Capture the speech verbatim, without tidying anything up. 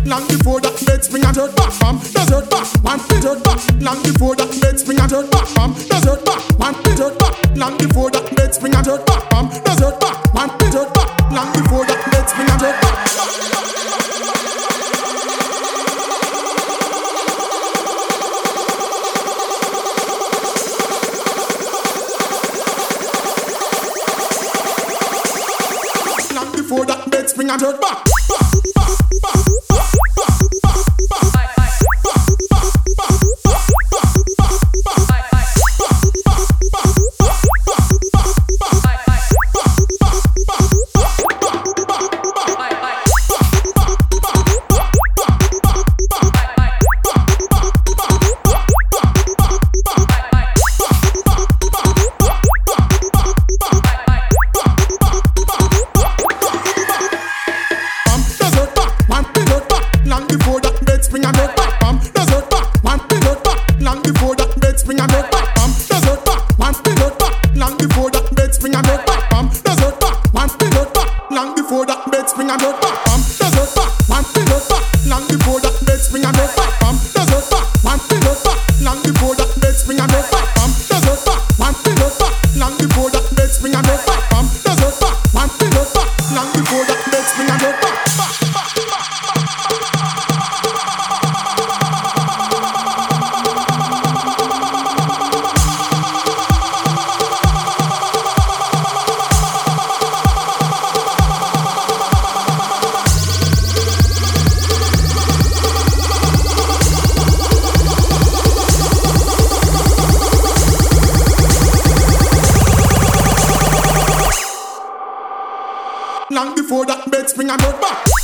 long before that bed spring and dirt back from desert back, one bit dirt back, long before that bed spring and dirt back from desert back, one bit dirt back, long before that bed spring and dirt back from desert back, one bit dirt back, long before that bed spring and dirt back. Before that bed spring and dirt back. Long before that bed spring and dirt back.